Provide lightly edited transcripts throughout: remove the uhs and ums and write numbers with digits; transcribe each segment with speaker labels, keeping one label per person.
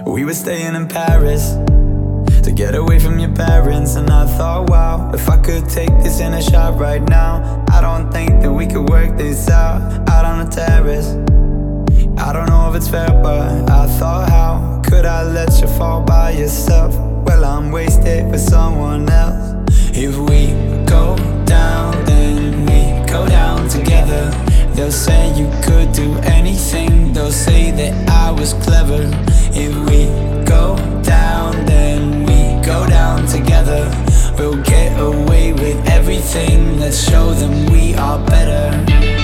Speaker 1: We were staying in Paris to get away from your parents, and I thought, wow, if I could take this in a shot right now, I don't think that we could work this out on the terrace. I don't know if it's fair, but I thought, how could I let you fall by yourself? Well, I'm wasted with someone else. If we go down, then we go down together. They'll say you could do anything, they'll say that I was clever. If we go down, then we go down together. We'll get away with everything, let's show them we are better.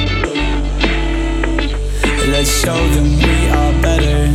Speaker 1: Let's show them we are better.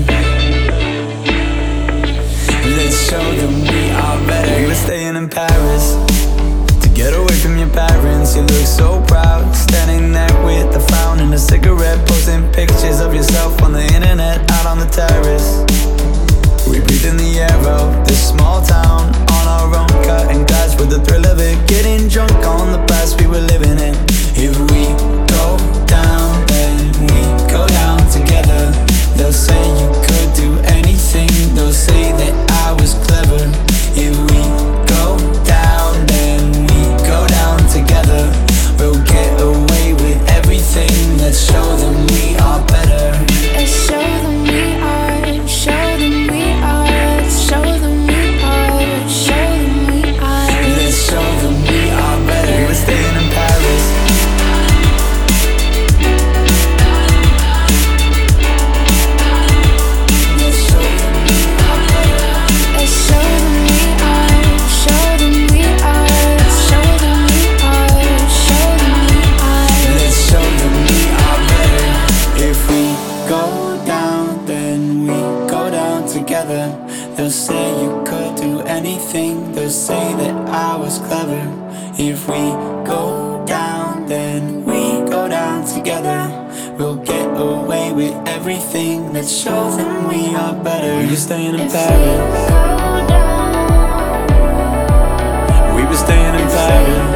Speaker 1: Let's show them we are better. We were staying in Paris to get away from your parents. You look so proud, standing there with a frown and a cigarette, posting pictures of yourself on the internet, out on the terrace. We breathe in the air of this small town, on our own, cutting glass with the thrill of it, getting drunk on the past we were living in. If we go down, then we go down together. They'll say you could do anything, they'll say that I was clever. If we go down, then we go down together. We'll get away with everything, let's show them we are better.
Speaker 2: Let's show them we are, show them we are, show them we are, show them we are.
Speaker 1: Let's show them we are better. We were staying in Paris. They'll say you could do anything, they'll say that I was clever. If we go down, then we go down together. We'll get away with everything, let's show them we are better. We were staying in Paris. We were staying in Paris.